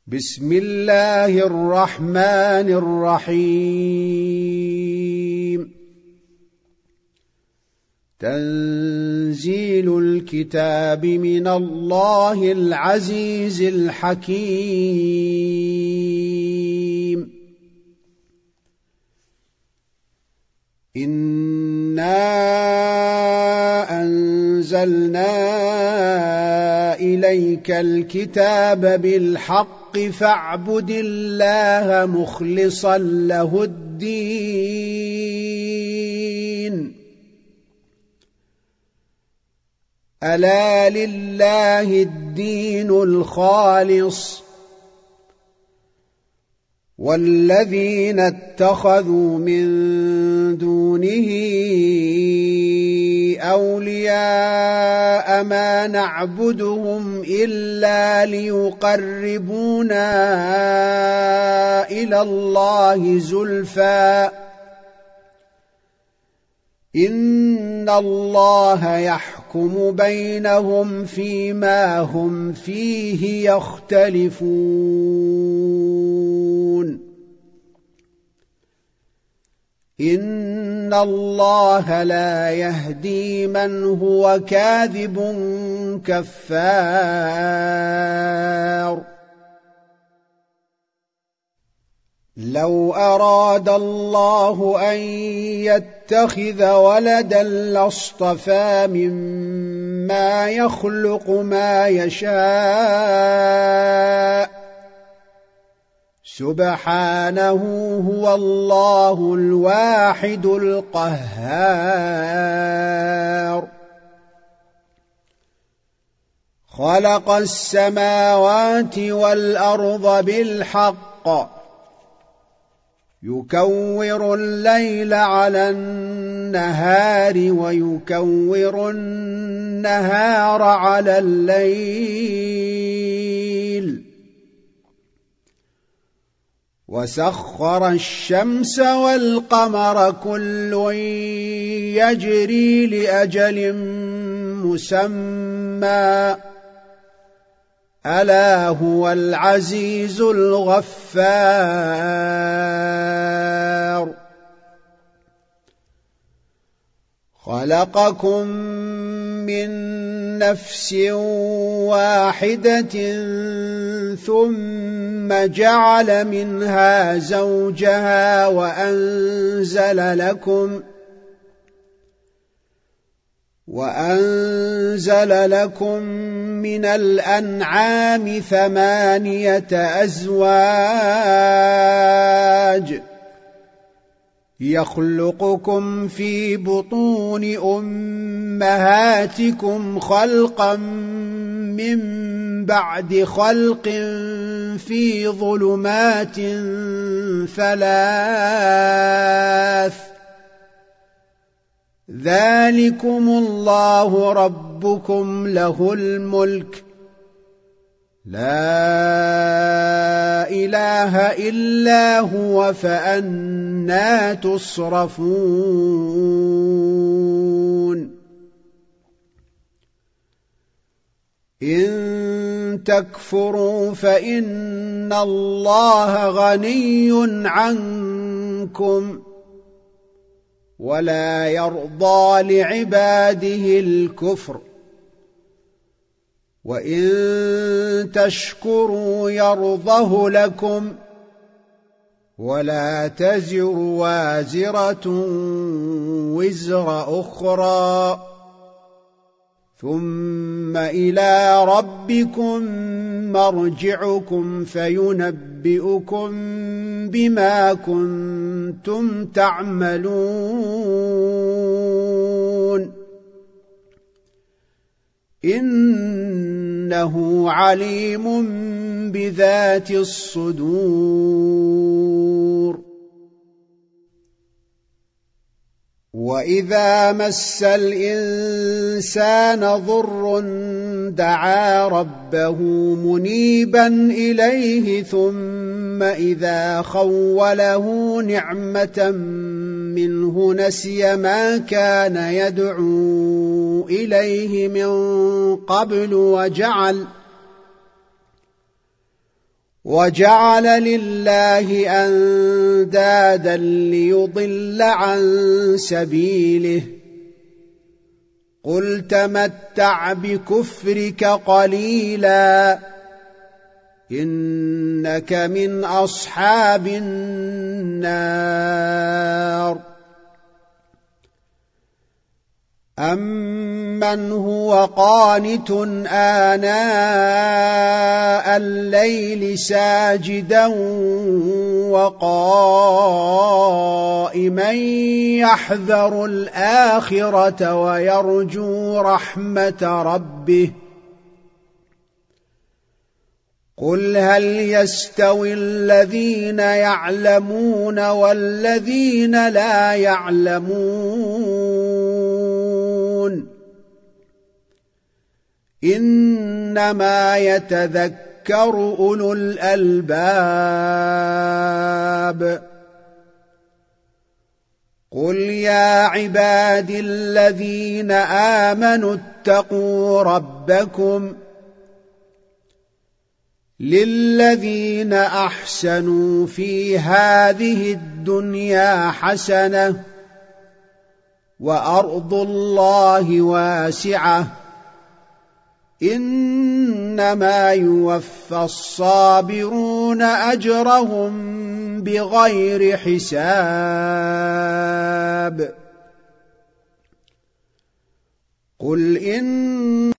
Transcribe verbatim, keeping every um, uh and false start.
بسم الله الرحمن الرحيم. تنزيل الكتاب من الله العزيز الحكيم. إنا أنزلنا إليك الكتاب بالحق فاعبد الله مخلصا له الدين. ألا لله الدين الخالص، والذين اتخذوا من دونه أولياء ما نعبدهم إلا ليقربونا إلى الله زلفى إن الله يحكم بينهم فيما هم فيه يختلفون. إن الله لا يهدي من هو كاذب كفار. لو أراد الله أن يتخذ ولدا لاصطفى مما يخلق ما يشاء سبحانه، هو الله الواحد القهار. خلق السماوات والأرض بالحق، يكور الليل على النهار ويكور النهار على الليل، وسخر الشمس والقمر كل يجري لأجل مسمى، ألا هو العزيز الغفار. خلقكم من نفس واحدة ثم جعل منها زوجها وأنزل لكم وأنزل لكم من الأنعام ثمانية أزواج، يخلقكم في بطون أمهاتكم خلقا من بعد خلق في ظلمات ثلاث، ذلكم الله ربكم له الملك، لا إله إلا هو، فأنى تصرفون. إن تكفروا فإن الله غني عنكم ولا يرضى لعباده الكفر، وإن تشكروا يرضه لكم، ولا تزر وازرة وزر أخرى، ثم إلى ربكم مرجعكم فينبئكم بما كنتم تعملون. إنه عليم بذات الصدور. وإذا مس الإنسان ضر دعا ربه منيبا إليه، ثم إذا خوله نعمة منه نسي ما كان يدعو إليه من قبل وجعل وجعل لله أندادا ليضل عن سبيله قل تمتع بكفرك قليلا إنك من أصحاب النار أمن هو قانت آناء الليل ساجدا وقائما يحذر الآخرة ويرجو رحمة ربه قل هل يستوي الذين يعلمون والذين لا يعلمون إنما يتذكر أولو الألباب قل يا عبادي الذين آمنوا اتقوا ربكم للذين أحسنوا في هذه الدنيا حسنة وأرض الله واسعة إنما يوفى الصابرون أجرهم بغير حساب قل إن